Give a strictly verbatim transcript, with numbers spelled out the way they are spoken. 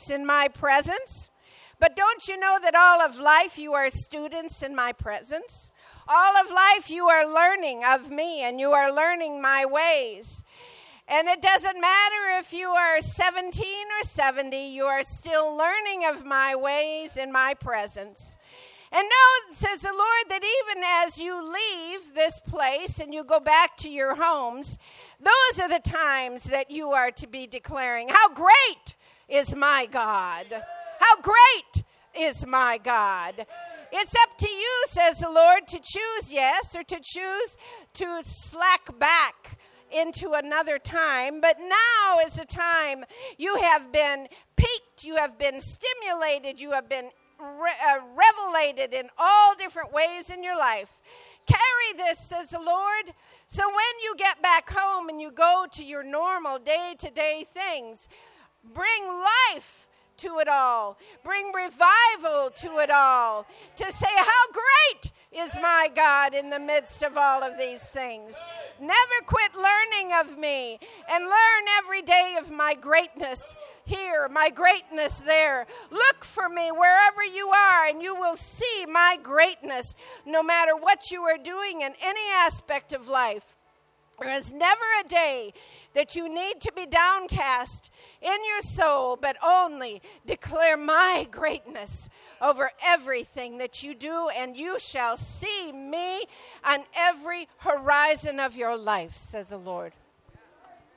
students in my presence. But don't you know that all of life you are students in my presence? All of life you are learning of me, and you are learning my ways. And it doesn't matter if you are seventeen or seventy, you are still learning of my ways in my presence. And know, says the Lord, that even as you leave this place and you go back to your homes, those are the times that you are to be declaring, how great is my God. How great is my God. It's up to you, says the Lord, to choose yes or to choose to slack back into another time. But now is the time you have been piqued, you have been stimulated, you have been re- uh, revelated in all different ways in your life. Carry this, says the Lord, so when you get back home and you go to your normal day-to-day things, bring life to it all. Bring revival to it all. To say, how great is my God in the midst of all of these things. Never quit learning of me, and learn every day of my greatness here, my greatness there. Look for me wherever you are, and you will see my greatness no matter what you are doing in any aspect of life. There is never a day that you need to be downcast in your soul, but only declare my greatness over everything that you do, and you shall see me on every horizon of your life, says the Lord.